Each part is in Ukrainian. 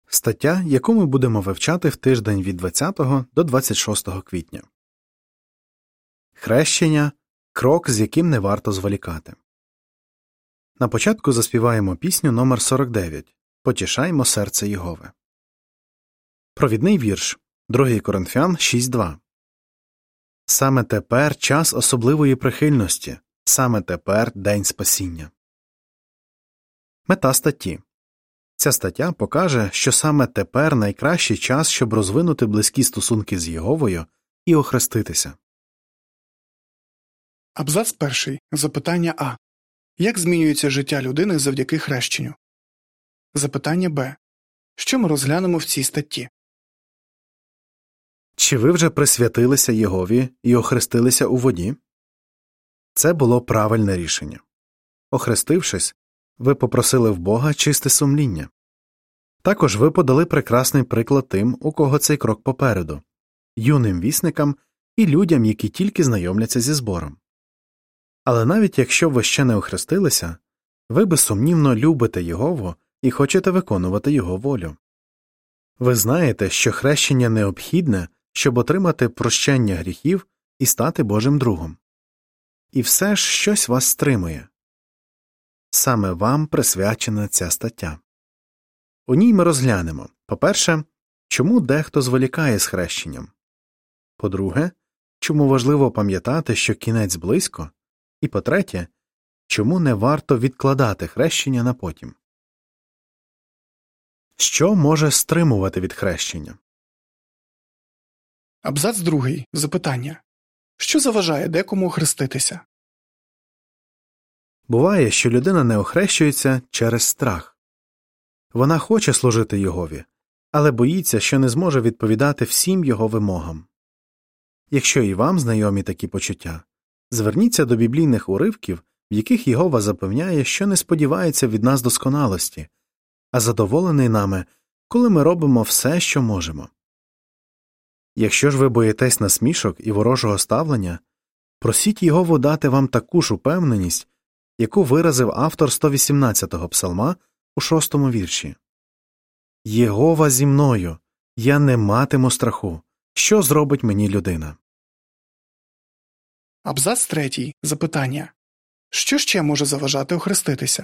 Стаття, яку ми будемо вивчати в тиждень від 20 до 26 квітня. Хрещення – крок, з яким не варто зволікати. На початку заспіваємо пісню номер 49 «Потішаймо серце Єгови». Провідний вірш 2 Коринфян 6.2. Саме тепер час особливої прихильності, саме тепер день спасіння. Мета статті. Ця стаття покаже, що саме тепер найкращий час, щоб розвинути близькі стосунки з Єговою і охреститися. Абзац 1. Запитання А. Як змінюється життя людини завдяки хрещенню? Запитання Б. Що ми розглянемо в цій статті? Чи ви вже присвятилися Єгові і охрестилися у воді? Це було правильне рішення. Охрестившись, ви попросили в Бога чисте сумління. Також ви подали прекрасний приклад тим, у кого цей крок попереду – юним вісникам і людям, які тільки знайомляться зі збором. Але навіть якщо ви ще не охрестилися, ви безсумнівно любите Єгову і хочете виконувати Його волю. Ви знаєте, що хрещення необхідне, щоб отримати прощення гріхів і стати Божим другом. І все ж щось вас стримує. Саме вам присвячена ця стаття. У ній ми розглянемо, по-перше, чому дехто зволікає з хрещенням, по-друге, чому важливо пам'ятати, що кінець близько, і по-третє, чому не варто відкладати хрещення на потім. Що може стримувати від хрещення? Абзац 2. Запитання. Що заважає декому охреститися? Буває, що людина не охрещується через страх. Вона хоче служити Єгові, але боїться, що не зможе відповідати всім Його вимогам. Якщо і вам знайомі такі почуття, зверніться до біблійних уривків, в яких Єгова запевняє, що не сподівається від нас досконалості, а задоволений нами, коли ми робимо все, що можемо. Якщо ж ви боїтесь насмішок і ворожого ставлення, просіть Єгову дати вам таку ж упевненість, яку виразив автор 118-го псалма у 6-му вірші. «Єгова зі мною, я не матиму страху. Що зробить мені людина?» Абзац 3. Запитання. Що ще може заважати охреститися?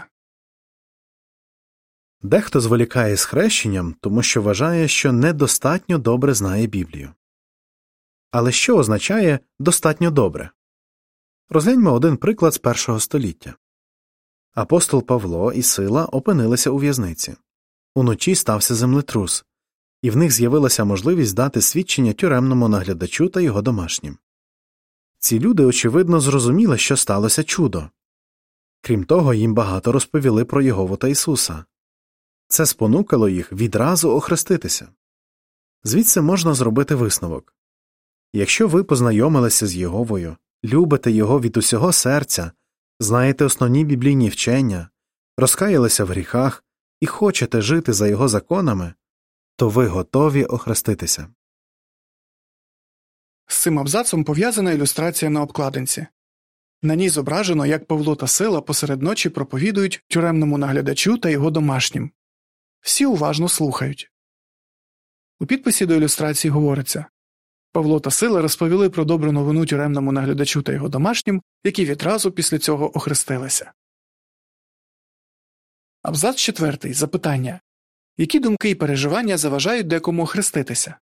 Дехто зволікає з хрещенням, тому що вважає, що недостатньо добре знає Біблію. Але що означає «достатньо добре»? Розгляньмо один приклад з першого століття. Апостол Павло і Сила опинилися у в'язниці. Уночі стався землетрус, і в них з'явилася можливість дати свідчення тюремному наглядачу та його домашнім. Ці люди, очевидно, зрозуміли, що сталося чудо. Крім того, їм багато розповіли про Єгову та Ісуса. Це спонукало їх відразу охреститися. Звідси можна зробити висновок. Якщо ви познайомилися з Єговою, любите Його від усього серця, знаєте основні біблійні вчення, розкаялися в гріхах і хочете жити за Його законами, то ви готові охреститися. З цим абзацом пов'язана ілюстрація на обкладинці. На ній зображено, як Павло та Сила посеред ночі проповідують тюремному наглядачу та його домашнім. Всі уважно слухають. У підписі до ілюстрації говориться: Павло та Сила розповіли про добру новину тюремному наглядачу та його домашнім, які відразу після цього охрестилися. Абзац 4. Запитання. Які думки і переживання заважають декому охреститися?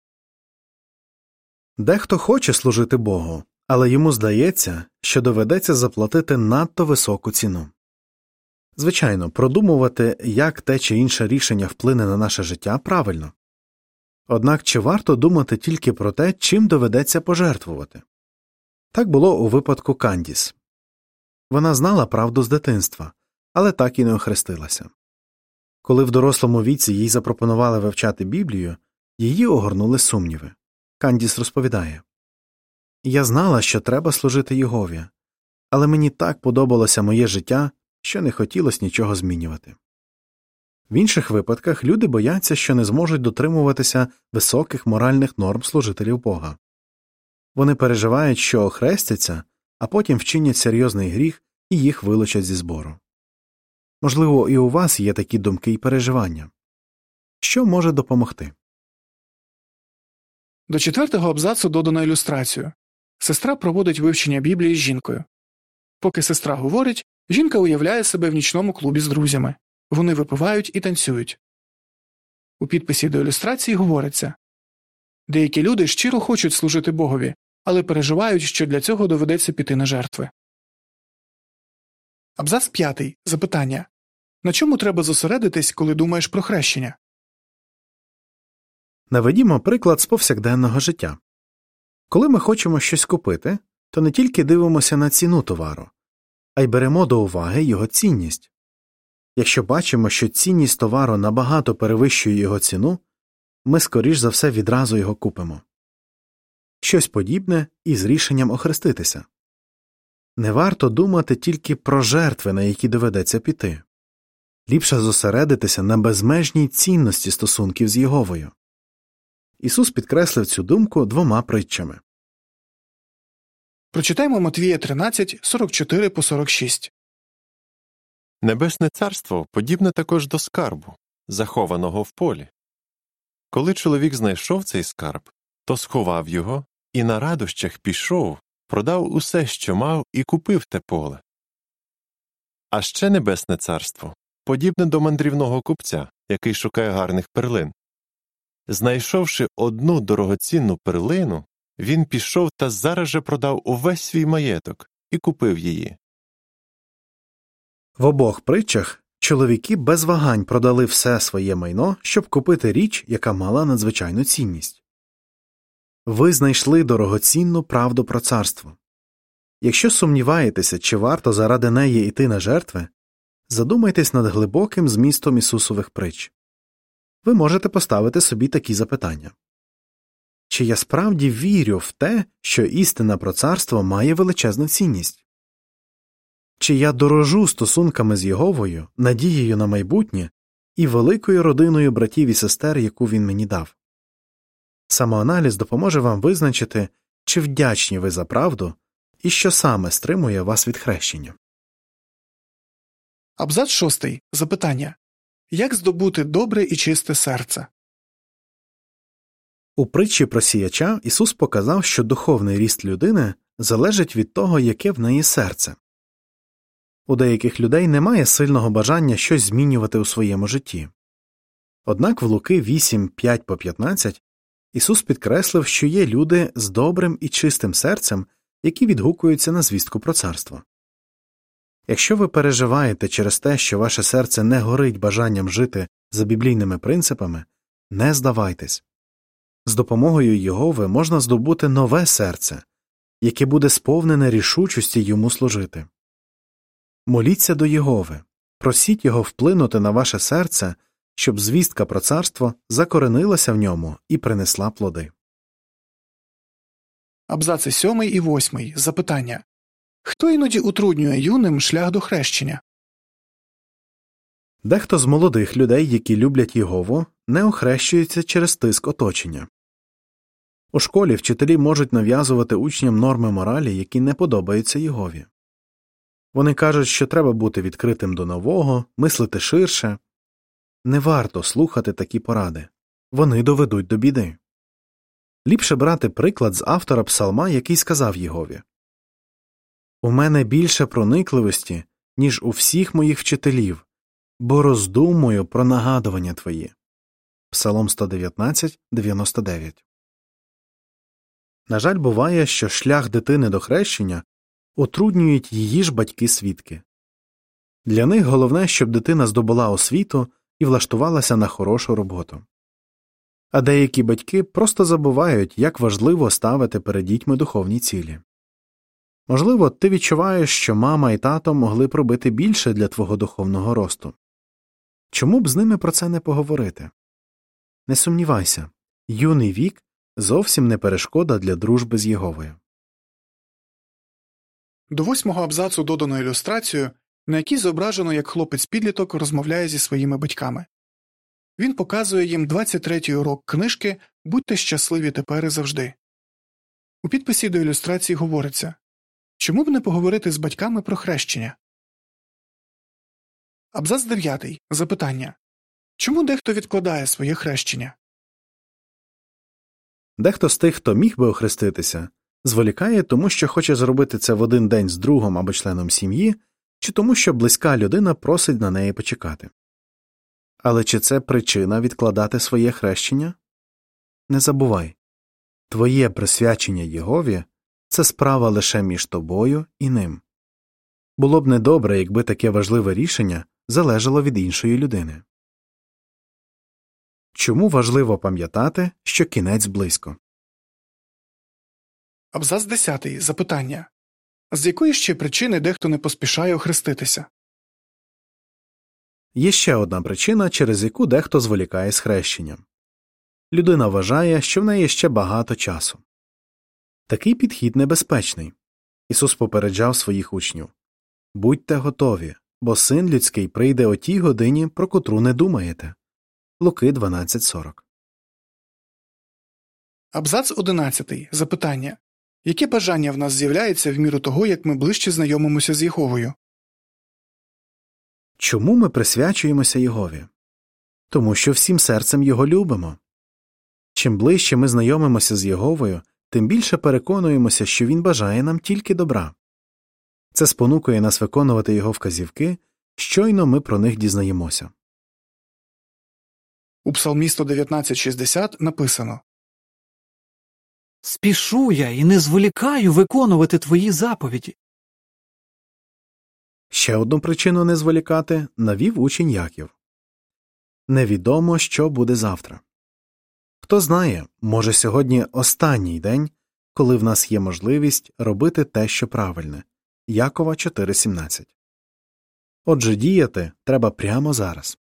Дехто хоче служити Богу, але йому здається, що доведеться заплатити надто високу ціну. Звичайно, продумувати, як те чи інше рішення вплине на наше життя, правильно. Однак чи варто думати тільки про те, чим доведеться пожертвувати? Так було у випадку Кандіс. Вона знала правду з дитинства, але так і не охрестилася. Коли в дорослому віці їй запропонували вивчати Біблію, її огорнули сумніви. Кандіс розповідає: «Я знала, що треба служити Єгові, але мені так подобалося моє життя, що не хотілося нічого змінювати». В інших випадках люди бояться, що не зможуть дотримуватися високих моральних норм служителів Бога. Вони переживають, що охрестяться, а потім вчинять серйозний гріх і їх вилучать зі збору. Можливо, і у вас є такі думки і переживання. що може допомогти. До 4-го абзацу додано ілюстрацію. Сестра проводить вивчення Біблії з жінкою. Поки сестра говорить, жінка уявляє себе в нічному клубі з друзями. Вони випивають і танцюють. У підписі до ілюстрації говориться: деякі люди щиро хочуть служити Богові, але переживають, що для цього доведеться піти на жертви. Абзац 5. Запитання. На чому треба зосередитись, коли думаєш про хрещення? Наведімо приклад з повсякденного життя. Коли ми хочемо щось купити, то не тільки дивимося на ціну товару, а й беремо до уваги його цінність. Якщо бачимо, що цінність товару набагато перевищує його ціну, ми, скоріш за все, відразу його купимо. Щось подібне і з рішенням охреститися. Не варто думати тільки про жертви, на які доведеться піти. Ліпше зосередитися на безмежній цінності стосунків з Єговою. Ісус підкреслив цю думку 2 притчами. Прочитаймо Матвія 13, 44-46. Небесне царство подібне також до скарбу, захованого в полі. Коли чоловік знайшов цей скарб, то сховав його і на радощах пішов, продав усе, що мав, і купив те поле. А ще небесне царство подібне до мандрівного купця, який шукає гарних перлин. Знайшовши одну дорогоцінну перлину, він пішов та зараз же продав увесь свій маєток і купив її. В обох притчах чоловіки без вагань продали все своє майно, щоб купити річ, яка мала надзвичайну цінність. Ви знайшли дорогоцінну правду про царство. Якщо сумніваєтеся, чи варто заради неї йти на жертви, задумайтесь над глибоким змістом Ісусових притч. Ви можете поставити собі такі запитання. Чи я справді вірю в те, що істина про царство має величезну цінність? Чи я дорожу стосунками з Єговою, надією на майбутнє і великою родиною братів і сестер, яку він мені дав? Самоаналіз допоможе вам визначити, чи вдячні ви за правду і що саме стримує вас від хрещення. Абзац 6. Запитання. Як здобути добре і чисте серце? У притчі про сіяча Ісус показав, що духовний ріст людини залежить від того, яке в неї серце. У деяких людей немає сильного бажання щось змінювати у своєму житті. Однак в Луки 8, 5-15 Ісус підкреслив, що є люди з добрим і чистим серцем, які відгукуються на звістку про царство. Якщо ви переживаєте через те, що ваше серце не горить бажанням жити за біблійними принципами, не здавайтесь. З допомогою Єгови можна здобути нове серце, яке буде сповнене рішучості йому служити. Моліться до Єгови, просіть його вплинути на ваше серце, щоб звістка про царство закоренилася в ньому і принесла плоди. Абзаци 7 і 8. Запитання. Хто іноді утруднює юним шлях до хрещення? Дехто з молодих людей, які люблять Єгову, не охрещується через тиск оточення. У школі вчителі можуть нав'язувати учням норми моралі, які не подобаються Єгові. Вони кажуть, що треба бути відкритим до нового, мислити ширше. Не варто слухати такі поради. Вони доведуть до біди. Ліпше брати приклад з автора псалма, який сказав Єгові: «У мене більше проникливості, ніж у всіх моїх вчителів, бо роздумую про нагадування твої». Псалом 119, 99. На жаль, буває, що шлях дитини до хрещення утруднюють її ж батьки-свідки. Для них головне, щоб дитина здобула освіту і влаштувалася на хорошу роботу. А деякі батьки просто забувають, як важливо ставити перед дітьми духовні цілі. Можливо, ти відчуваєш, що мама і тато могли б робити більше для твого духовного росту. Чому б з ними про це не поговорити? Не сумнівайся, юний вік зовсім не перешкода для дружби з Єговою. До 8-го абзацу додано ілюстрацію, на якій зображено, як хлопець-підліток розмовляє зі своїми батьками. Він показує їм 23-й урок книжки «Будьте щасливі тепер і завжди». У підписі до ілюстрації говориться: чому б не поговорити з батьками про хрещення? Абзац 9. Запитання. Чому дехто відкладає своє хрещення? Дехто з тих, хто міг би охреститися, зволікає тому, що хоче зробити це в один день з другом або членом сім'ї, чи тому, що близька людина просить на неї почекати. Але чи це причина відкладати своє хрещення? Не забувай, твоє присвячення Єгові – це справа лише між тобою і ним. Було б недобре, якби таке важливе рішення залежало від іншої людини. Чому важливо пам'ятати, що кінець близько? Абзац 10. Запитання. З якої ще причини дехто не поспішає охреститися? Є ще одна причина, через яку дехто зволікає з хрещенням. Людина вважає, що в неї ще багато часу. Такий підхід небезпечний. Ісус попереджав своїх учнів: «Будьте готові, бо Син людський прийде о тій годині, про котру не думаєте». Луки 12:40. Абзац 11. Запитання. Яке бажання в нас з'являється в міру того, як ми ближче знайомимося з Єговою? Чому ми присвячуємося Єгові? Тому що всім серцем Його любимо. Чим ближче ми знайомимося з Єговою, тим більше переконуємося, що Він бажає нам тільки добра. Це спонукує нас виконувати Його вказівки, щойно ми про них дізнаємося. У Псалмі 119:60 написано: «Спішу я і не зволікаю виконувати твої заповіді». Ще одну причину не зволікати навів учень Яків. Невідомо, що буде завтра. Хто знає, може сьогодні останній день, коли в нас є можливість робити те, що правильне. Якова 4:17. Отже, діяти треба прямо зараз.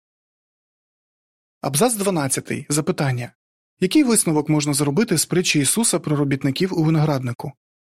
Абзац 12. Запитання. Який висновок можна зробити з притчі Ісуса про робітників у винограднику?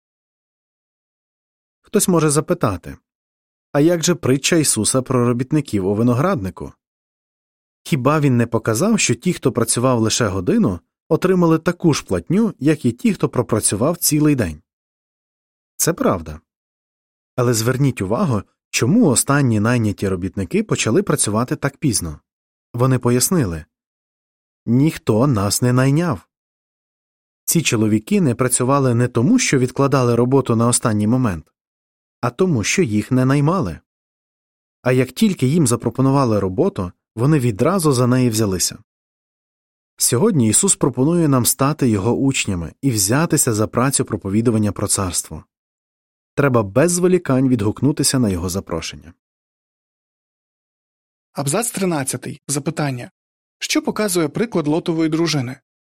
Хтось може запитати: а як же притча Ісуса про робітників у винограднику? Хіба Він не показав, що ті, хто працював лише годину, отримали таку ж платню, як і ті, хто пропрацював цілий день? Це правда. Але зверніть увагу, чому останні найняті робітники почали працювати так пізно. Вони пояснили: ніхто нас не найняв. Ці чоловіки не працювали не тому, що відкладали роботу на останній момент, а тому, що їх не наймали. А як тільки їм запропонували роботу, вони відразу за неї взялися. Сьогодні Ісус пропонує нам стати Його учнями і взятися за працю проповідування про царство. Треба без зволікань відгукнутися на Його запрошення. Абзац 13. Запитання. Що показує приклад Лотової дружини?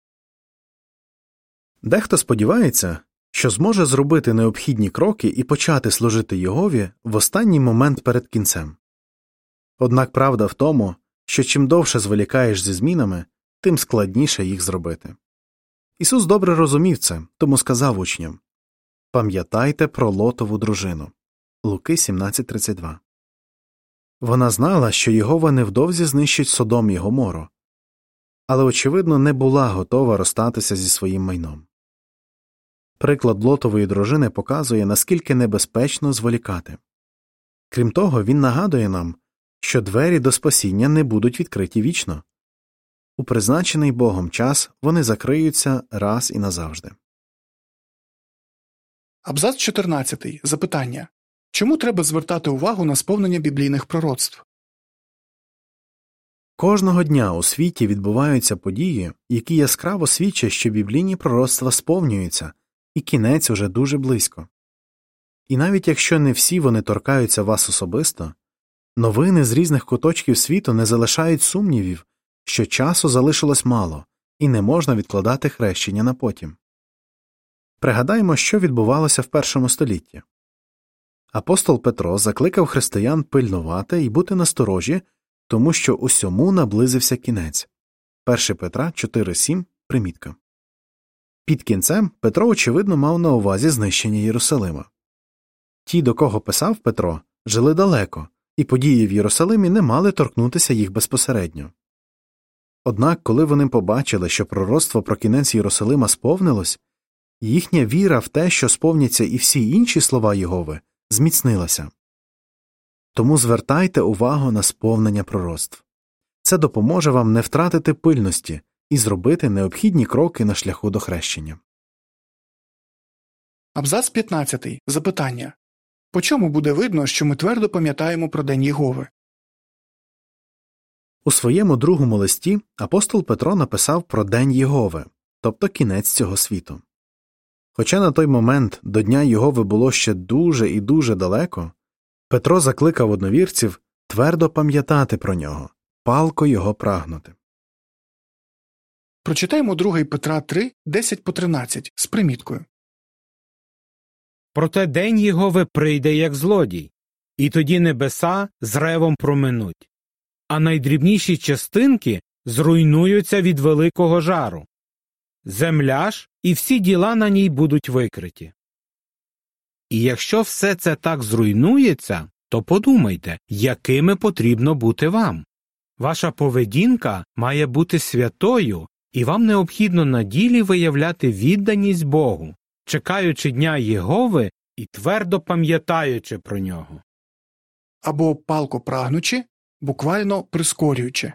Дехто сподівається, що зможе зробити необхідні кроки і почати служити Єгові в останній момент перед кінцем. Однак правда в тому, що чим довше зволікаєш зі змінами, тим складніше їх зробити. Ісус добре розумів це, тому сказав учням: «Пам'ятайте про Лотову дружину». Луки 17:32. Вона знала, що Єгова невдовзі знищить Содом і Гомору, але, очевидно, не була готова розстатися зі своїм майном. Приклад Лотової дружини показує, наскільки небезпечно зволікати. Крім того, він нагадує нам, що двері до спасіння не будуть відкриті вічно. У призначений Богом час вони закриються раз і назавжди. Абзац 14. Запитання. Чому треба звертати увагу на сповнення біблійних пророцтв? Кожного дня у світі відбуваються події, які яскраво свідчать, що біблійні пророцтва сповнюються, і кінець уже дуже близько. І навіть якщо не всі вони торкаються вас особисто, новини з різних куточків світу не залишають сумнівів, що часу залишилось мало, і не можна відкладати хрещення на потім. Пригадаймо, що відбувалося в першому столітті. Апостол Петро закликав християн пильнувати і бути насторожі, тому що усьому наблизився кінець. 1 Петра 4:7, примітка. Під кінцем Петро, очевидно, мав на увазі знищення Єрусалима. Ті, до кого писав Петро, жили далеко, і події в Єрусалимі не мали торкнутися їх безпосередньо. Однак, коли вони побачили, що пророцтво про кінець Єрусалима сповнилось, їхня віра в те, що сповняться і всі інші слова Єгови, зміцнилася. Тому звертайте увагу на сповнення пророцтв. Це допоможе вам не втратити пильності і зробити необхідні кроки на шляху до хрещення. Абзац 15. Запитання. По чому буде видно, що ми твердо пам'ятаємо про День Єгови? У своєму другому листі апостол Петро написав про День Єгови, тобто кінець цього світу. Хоча на той момент до Дня Єгови було ще дуже і дуже далеко, Петро закликав одновірців твердо пам'ятати про нього, палко його прагнути. Прочитаємо 2 Петра 3, 10-13 з приміткою. Проте день Єгови прийде, як злодій, і тоді небеса з ревом проминуть, а найдрібніші частинки зруйнуються від великого жару. Земля ж і всі діла на ній будуть викриті. І якщо все це так зруйнується, то подумайте, якими потрібно бути вам. Ваша поведінка має бути святою, і вам необхідно на ділі виявляти відданість Богу, чекаючи Дня Єгови і твердо пам'ятаючи про нього. Або палко прагнучи, буквально прискорюючи.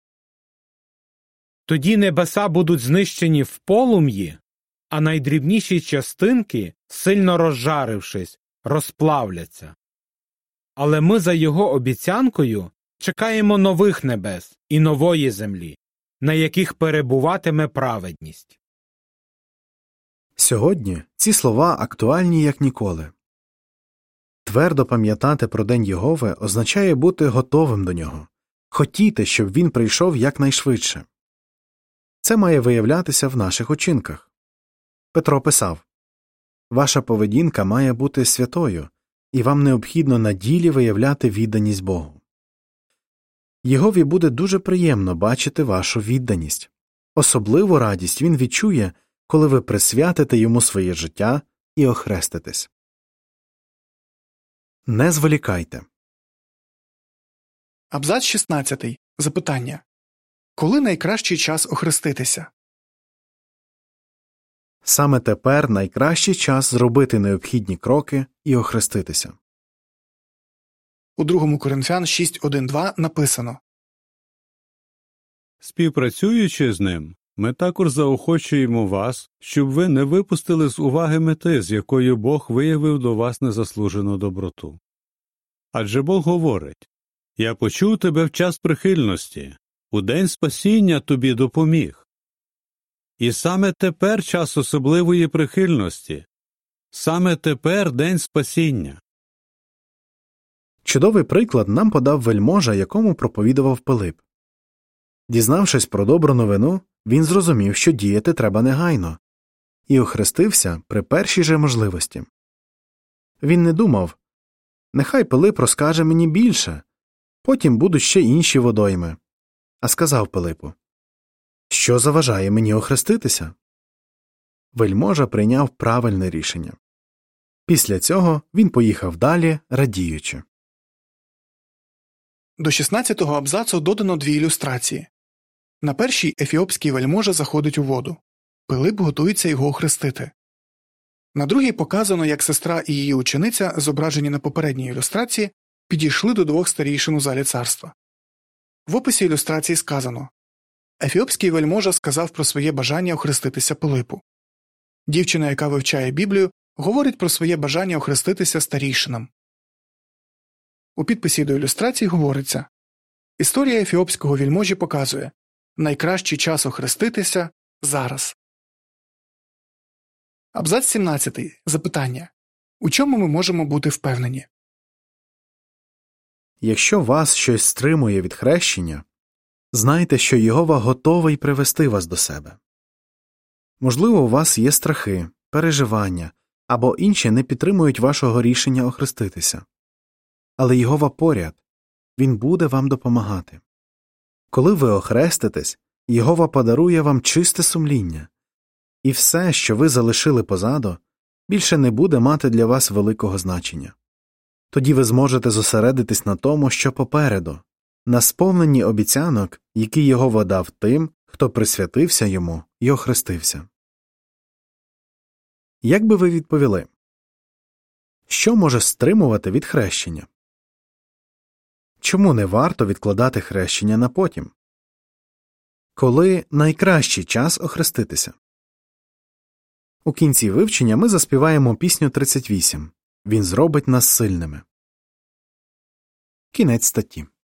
Тоді небеса будуть знищені в полум'ї, а найдрібніші частинки, сильно розжарившись, розплавляться. Але ми за його обіцянкою чекаємо нових небес і нової землі, на яких перебуватиме праведність. Сьогодні ці слова актуальні як ніколи. Твердо пам'ятати про День Єгови означає бути готовим до нього, хотіти, щоб він прийшов якнайшвидше. Це має виявлятися в наших учинках. Петро писав: «Ваша поведінка має бути святою, і вам необхідно на ділі виявляти відданість Богу». Єгові буде дуже приємно бачити вашу відданість. Особливу радість він відчує, коли ви присвятите йому своє життя і охреститесь. Не зволікайте. Абзац 16. Запитання. Коли найкращий час охреститися? Саме тепер найкращий час зробити необхідні кроки і охреститися. У 2 Коринфян 6.1-2 написано: Співпрацюючи з ним, ми також заохочуємо вас, щоб ви не випустили з уваги мети, з якою Бог виявив до вас незаслужену доброту. Адже Бог говорить: «Я почув тебе в час прихильності, у день спасіння тобі допоміг». І саме тепер час особливої прихильності, саме тепер день спасіння. Чудовий приклад нам подав вельможа, якому проповідував Пилип. Дізнавшись про добру новину, він зрозумів, що діяти треба негайно, і охрестився при першій же можливості. Він не думав: «Нехай Пилип розкаже мені більше, потім будуть ще інші водойми», а сказав Пилипу: «Що заважає мені охреститися?» Вельможа прийняв правильне рішення. Після цього він поїхав далі, радіючи. До 16-го абзацу додано 2 ілюстрації. На першій ефіопський вельможа заходить у воду. Пилип готується його охрестити. На другій показано, як сестра і її учениця, зображені на попередній ілюстрації, підійшли до 2 старійшин у залі царства. В описі ілюстрації сказано: ефіопський вельможа сказав про своє бажання охреститися Пилипу. Дівчина, яка вивчає Біблію, говорить про своє бажання охреститися старійшинам. У підписі до ілюстрації говориться: історія ефіопського вельможі показує, найкращий час охреститися – зараз. Абзац 17. Запитання. У чому ми можемо бути впевнені? Якщо вас щось стримує від хрещення, знайте, що Єгова готовий привести вас до себе. Можливо, у вас є страхи, переживання або інші не підтримують вашого рішення охреститися. Але Єгова поряд, Він буде вам допомагати. Коли ви охреститесь, Єгова подарує вам чисте сумління, і все, що ви залишили позаду, більше не буде мати для вас великого значення. Тоді ви зможете зосередитись на тому, що попереду, на сповненні обіцянок, які Єгова дав тим, хто присвятився йому і охрестився. Як би ви відповіли? Що може стримувати від хрещення? Чому не варто відкладати хрещення на потім? Коли найкращий час охреститися? У кінці вивчення ми заспіваємо пісню 38. Він зробить нас сильними. Кінець статті.